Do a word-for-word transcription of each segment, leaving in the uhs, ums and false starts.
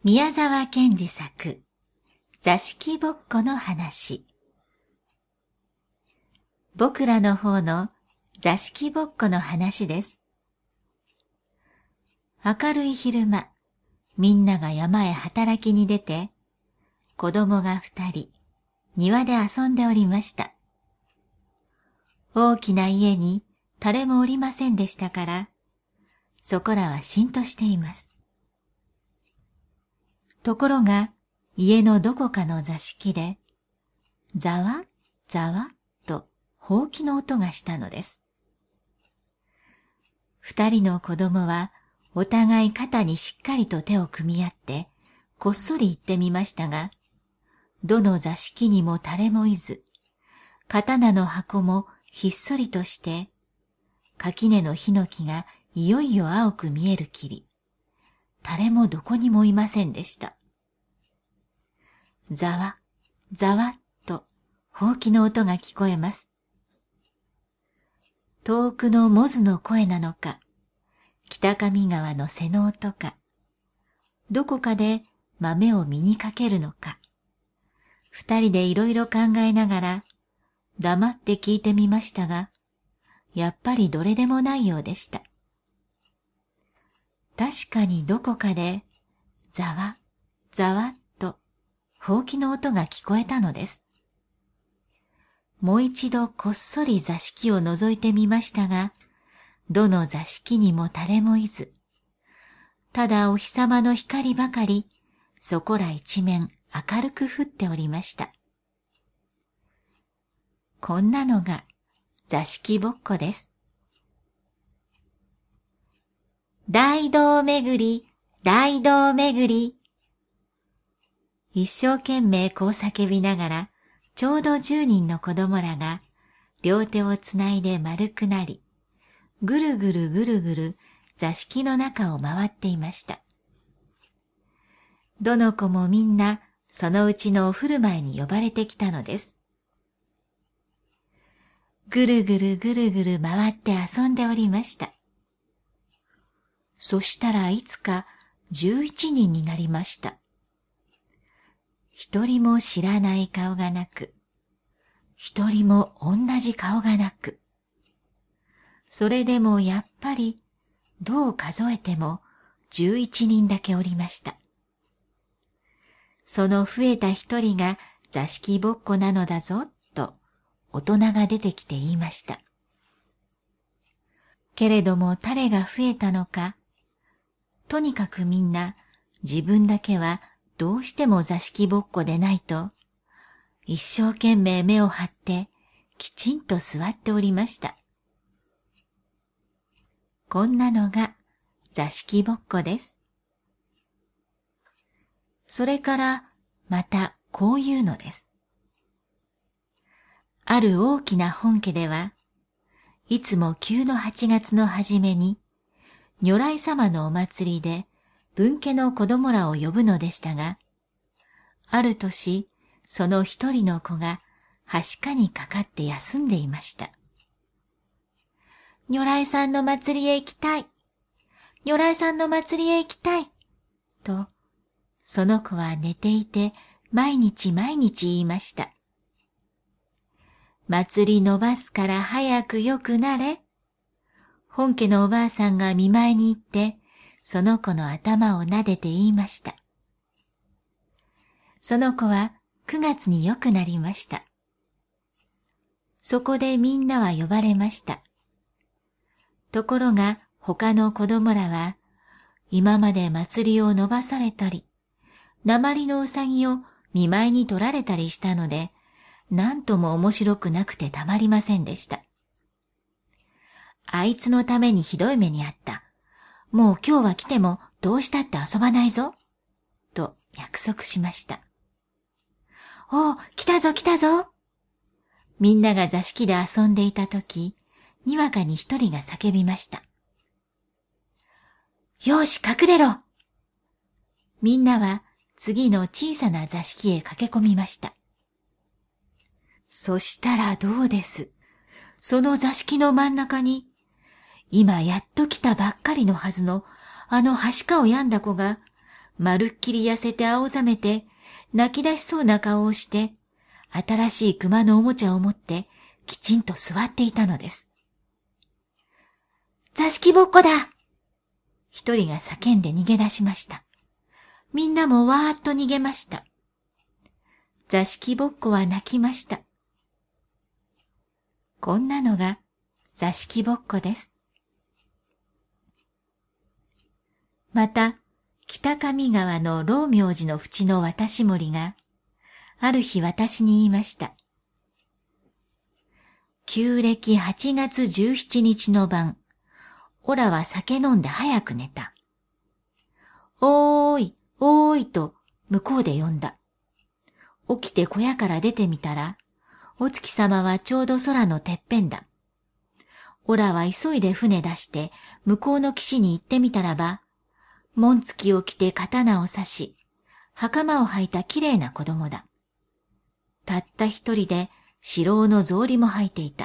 宮沢賢治作、座敷ぼっこの話。僕らの方の座敷ぼっこの話です。明るい昼間、みんなが山へ働きに出て、子供が二人、庭で遊んでおりました。大きな家に誰もおりませんでしたから、そこらはしんとしています。ところが、家のどこかの座敷で、ざわ、ざわ、と、ほうきの音がしたのです。二人の子供は、お互い肩にしっかりと手を組み合って、こっそり行ってみましたが、どの座敷にも誰もいず、刀の箱もひっそりとして、垣根のヒノキがいよいよ青く見えるきり、誰もどこにもいませんでした。ざわ、ざわっと、ほうきの音が聞こえます。遠くのモズの声なのか、北上川の瀬の音か、どこかで豆を見にかけるのか、二人でいろいろ考えながら、黙って聞いてみましたが、やっぱりどれでもないようでした。確かにどこかで、ざわ、ざわっと、ほうきの音が聞こえたのです。もう一度こっそり座敷を覗いてみましたが、どの座敷にも誰もいず、ただお日様の光ばかり、そこら一面明るく降っておりました。こんなのが座敷ぼっこです。大道巡り、大道巡り。一生懸命こう叫びながら、ちょうど十人の子供らが、両手をつないで丸くなり、ぐるぐるぐるぐる座敷の中を回っていました。どの子もみんな、そのうちのお振る舞いに呼ばれてきたのです。ぐるぐるぐるぐる回って遊んでおりました。そしたらいつか十一人になりました。一人も知らない顔がなく、一人も同じ顔がなく、それでもやっぱりどう数えても十一人だけおりました。その増えた一人が座敷ぼっこなのだぞ、と大人が出てきて言いました。けれども誰が増えたのか、とにかくみんな自分だけはどうしても座敷ぼっこでないと、一生懸命目を張ってきちんと座っておりました。こんなのが座敷ぼっこです。それからまたこういうのです。ある大きな本家では、いつも旧の八月の初めに、如来様のお祭りで分家の子供らを呼ぶのでしたが、ある年、その一人の子がはしかにかかって休んでいました。如来さんの祭りへ行きたい。如来さんの祭りへ行きたい。と、その子は寝ていて毎日毎日言いました。祭り伸ばすから早くよくなれ。本家のおばあさんが見舞いに行って、その子の頭を撫でて言いました。その子は九月によくなりました。そこでみんなは呼ばれました。ところが他の子供らは、今まで祭りを伸ばされたり、鉛のうさぎを見舞いに取られたりしたので、なんとも面白くなくてたまりませんでした。あいつのためにひどい目にあった。もう今日は来てもどうしたって遊ばないぞ。と約束しました。おう、来たぞ来たぞ。みんなが座敷で遊んでいたとき、にわかに一人が叫びました。よし、隠れろ。みんなは次の小さな座敷へ駆け込みました。そしたらどうです。その座敷の真ん中に、今やっと来たばっかりのはずのあのはしかを病んだ子がまるっきり痩せて青ざめて、泣き出しそうな顔をして、新しい熊のおもちゃを持ってきちんと座っていたのです。座敷ぼっこだ！一人が叫んで逃げ出しました。みんなもわーっと逃げました。座敷ぼっこは泣きました。こんなのが座敷ぼっこです。また、北上川の老明寺の淵の渡し森が、ある日私に言いました。旧暦はちがつじゅうしちにちの晩、オラは酒飲んで早く寝た。おーい、おーいと向こうで呼んだ。起きて小屋から出てみたら、お月様はちょうど空のてっぺんだ。オラは急いで船出して向こうの岸に行ってみたらば、紋付きを着て刀を刺し、袴を履いたきれいな子供だ。たった一人で白の草履も履いていた。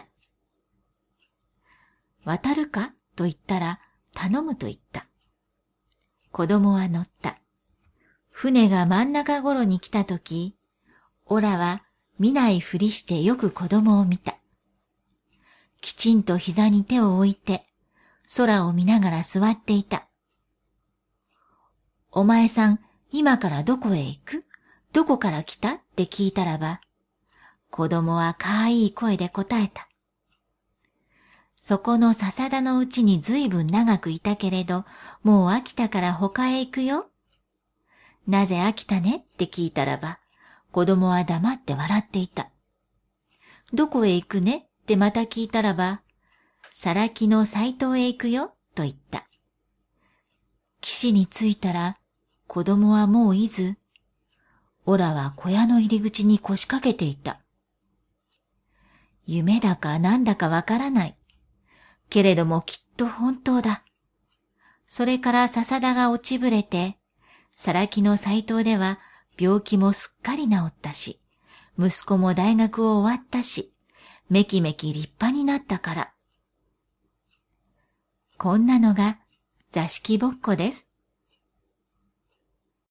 渡るかと言ったら頼むと言った。子供は乗った。船が真ん中頃に来たとき、オラは見ないふりしてよく子供を見た。きちんと膝に手を置いて、空を見ながら座っていた。お前さん、今からどこへ行く？どこから来た？って聞いたらば、子供はかわいい声で答えた。そこの笹田のうちにずいぶん長くいたけれど、もう飽きたから他へ行くよ。なぜ飽きたねって聞いたらば、子供は黙って笑っていた。どこへ行くねってまた聞いたらば、さらきの斎藤へ行くよと言った。岸に着いたら、子供はもういず、オラは小屋の入り口に腰掛けていた。夢だかなんだかわからない。けれどもきっと本当だ。それから笹田が落ちぶれて、さらきの斎藤では病気もすっかり治ったし、息子も大学を終わったし、めきめき立派になったから。こんなのが座敷ぼっこです。